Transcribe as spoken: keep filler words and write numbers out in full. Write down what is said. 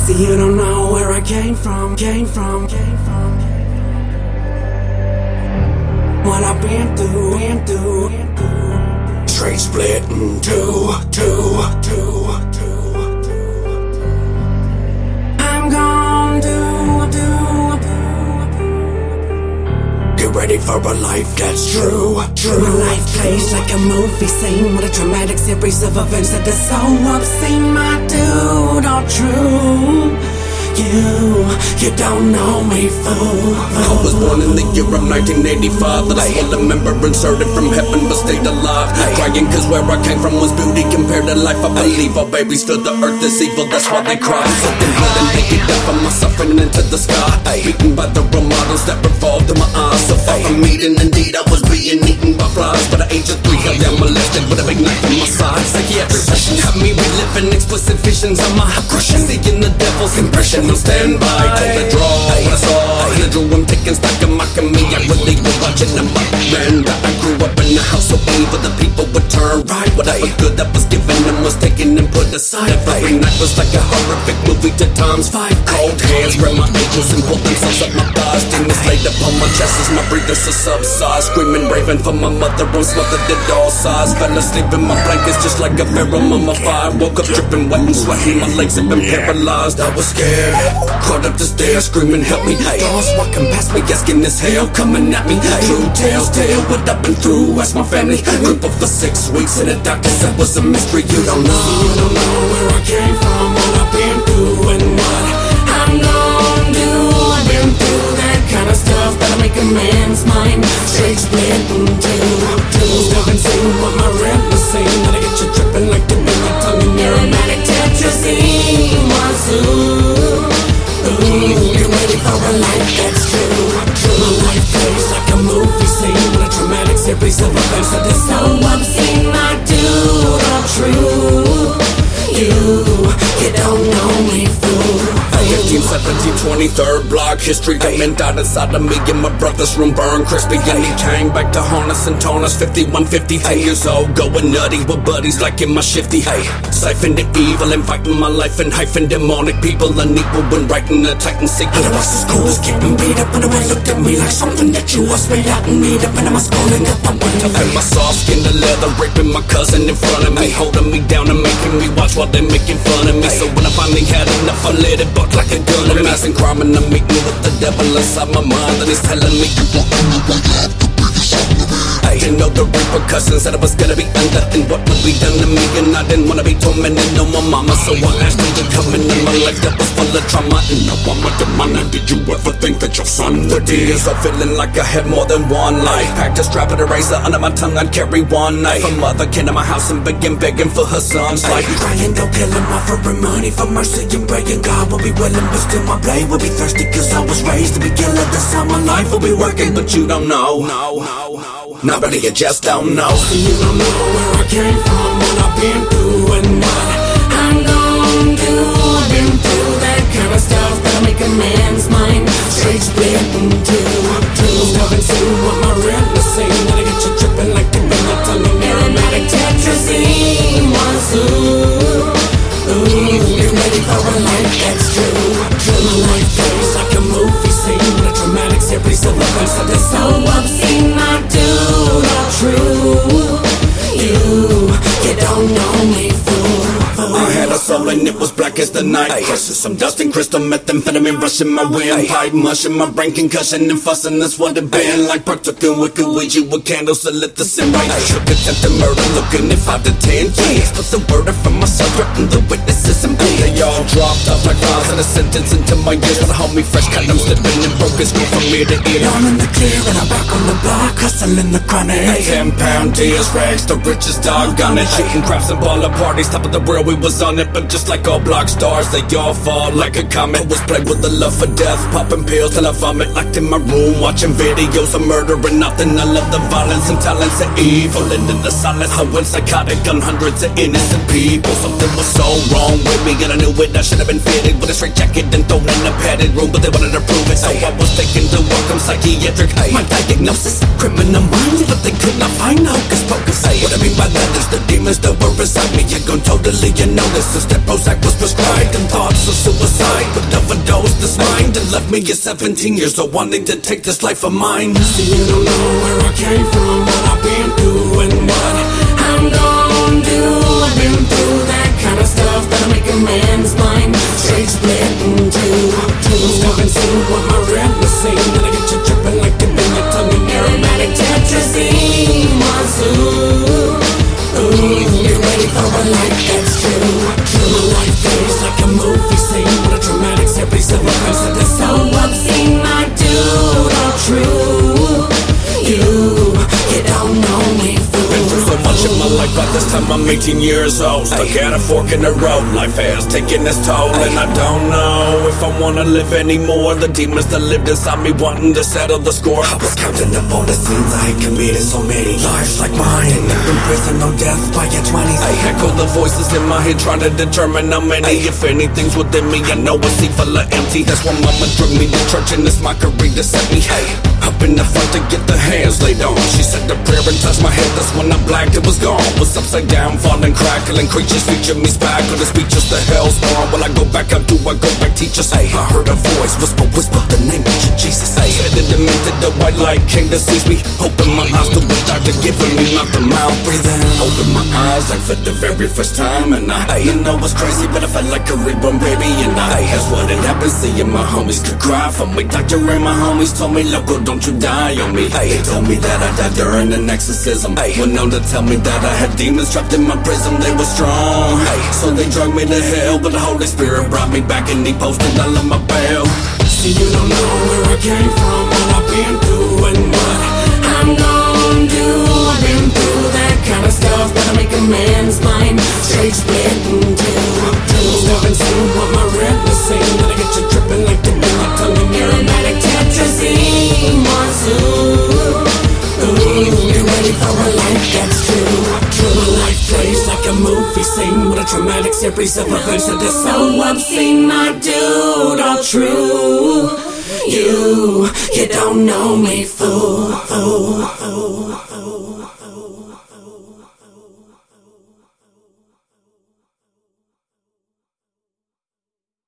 See, you don't know where I came from, came from, came from. What I've been through, been through, been through. Straight split in two, two, two, two. I'm gonna do, do, do. Get ready for a life that's true, true. My life plays like a movie scene with a dramatic series of events that is so obscene. My dude, all true. You, you don't know me, fool. I was born in the year of nineteen eighty-five. That I still remember, inserted from heaven but stayed alive. Crying cause where I came from was beauty compared to life. I believe our babies feel the earth is evil, that's why they cry. Something blood and take it down from my suffering into the sky. Beaten by the role models that revolved in my eyes. So far from meeting, indeed I was being eaten by flies. By the age of three, held down molested with a big knife in my side. Psychiatric session had me reliving explicit visions of my aggression. Seeing the devil's impression on standby. Told the draw what I saw in a dream, taking stock of mocking me. I really was watching them up. Man, I grew up in a house so evil the people would turn right. Whatever good that was given them was taken and put aside. Every night was like a horrific movie to times five. Cold hands grab my ankles and pull themselves up my thighs. Demons laid upon my chest as my breathers to subside. Screaming, raving for my mother on smothered at all sides. Fell asleep in my blankets just like a pharaoh mummified. Woke up dripping wet and sweating, my legs had been paralyzed. I was scared, crawled up the stairs screaming help me. Dogs walking past me asking this hell coming at me. True tales tell what I've been through as my family crippled for six weeks and the doctor said was a mystery. You don't know, you don't know where I came from, what I've been through and what I'm gonna do. I've been through that kind of stuff that'll make a man's mind straight split in two. Still been seeing what my rent was saying, that'll get you tripping like the wind your tongue in your aromatic tetrazine. What's ooh, ooh, get ready for a life that's true. My life plays like a movie scene with a dramatic series of events that is so obscene. My dude, all true. You, you don't know me, fool. fifteen, seventeen, twenty-third block history. That man died inside of me in my brother's room, burned crispy. And he came back to haunt us and taunt us. fifty-one, fifty-three years old, going nutty with buddies like in my shifty. Hey, siphon the evil, inviting my life and hyphen demonic people unequal when writing a titan sequel. Otherwise the school is keeping beat up and the way looked at me like something that you was made out and need up. And I'm schooling up, I'm wondering. And my soft skin, the leather, raping my cousin in front of me, holding me down and making me watch while they making fun of me. So when I finally had enough, I let it buck like a gun. I'm massing crime and I'm meeting with the devil inside my mind, and he's telling me you walk in the way up the biggest son of me. I didn't know the repercussions that I was gonna be under and what would be done to me, and I didn't wanna be tormented no more, mama. So I asked you to come in my life that was full of trauma, and now I'm a demon. Did you ever think that your son would be? Years of feeling like I had more than one life. Packed a strap and a razor under my tongue, I'd carry one knife. A mother came to my house and began begging for her son's life. Crying, don't kill him, offering money for mercy and praying God will be willing, but still my blade will be thirsty, cause I was raised to be killer. This how my life will be working, but you don't know. No, no, no. Nobody, you just don't know. You don't know where I came from, what I've been through and what I'm gonna do. I've been through that kind of stuff that'll make a man's mind straight split in two. Still been seeing what my rent was saying, that'll get you tripping like the wind your tongue in aromatic tetrazine. What's ooh, ooh, get ready for a life that's true. My life plays like a movie scene with a dramatic series of events that is so obscene. My dude, all true. You, you don't know me, fool. I had a soul and it was black as the night. Versus some dust and crystal methamphetamine rushing my windpipe, mushing my brain, concussion and fussing. That's what it been like. Partaking wicked Ouija with candles to let the sin right. Shook attempted murder, looking at five to ten years. But the word from myself threatened the witnesses and pain. They all dropped off like flies in a sentence into my ears. But I hold me fresh, cut them slipping and broke his from ear to ear. I'm in the clear and I'm back on the block, hustling the chronic. Ten pound deals, rags, the richest dog on it. Shooting crafts and baller parties, top of the world, we was on it. But just like all block stars, they all fall like a comet. Was plagued with the love for death, popping pills till I vomit. Locked in my room, watching videos of murder and nothing. I love the violence and talents of evil. Into the silence, I went psychotic on hundreds of innocent people. Something was so wrong with me and I knew it. I should have been fitted with a straight jacket and thrown in a padded room, but they wanted to prove it. So I was taken to welcome psychiatric. My diagnosis, criminal minds, but they could not find no hocus pocus. What I mean by that is the demons that were inside me, you're gone totally unnoticed. Since that Prozac was prescribed and thoughts of suicide left me at seventeen years old, wanting to take this life of mine. See, you don't know where I came from, what I've been through, and what I'm gonna do. I've been through that kind of stuff that'll make a man's mind straight split in two. Haven't seen what my rep was saying, that I get you tripping like you've been your tongue in aromatic tetrazine. Ooh, ooh, get ready for a life that's true. True, my life plays like a movie scene with a dramatic series of events that are so obscene. My dude, all true. You, you don't know me, fool. Been through so much in my life, by this time I'm eighteen years old. Stuck at a fork in the road, life has taken its toll. And I don't know if I wanna live anymore. The demons that lived inside me wanting to settle the score. I was counting up all the sins I had committed, so many lives like mine. Ended up in prison, no death by your twenties. I echo the voices in my head trying to determine how many. If anything's within me, I know it's evil or empty. That's why mama drug me to church and it's mockery to set me. Hey, up in the front to get the hands laid on. She said the prayer and touched my head, that's when I blacked, it was gone. Was upside down, falling, crackling, creatures feature me spackle. The speeches, the hell's born. Will I go back up? Do I go back? Teachers, hey, I heard a voice, whisper, whisper the name of Jesus. Hey, said it demented, the white light came to seize me. Open my eyes to the doctor giving me mouth to mouth, breathing. Open my eyes like for the very first time, and I, hey, you know it's crazy, but I felt like a reborn baby. And I, hey, that's what it happened. Seeing my homies could cry for me. Doctor and my homies told me, loco, don't you die on me. Hey, they told me that I died during an exorcism. Hey, went on to tell me that I had demons trapped in my prison. They were strong. Hey, so they dragged me to hell, but the Holy Spirit brought me back and he posted all of my bail. See, you don't know where I came from, what I've been through, and what I'm gonna do. I've been through that kind of stuff that'll make a man's mind straight split in two. Haven't seen what my rep was saying, that I get you tripping like the been your tongue in aromatic tetrazine. Ooh, ooh, get ready for a life that's true. True, my life plays like a movie scene with a traumatic series of events that are so obscene. My dude, all true. You, you don't know me, fool, fool, fool, fool, fool.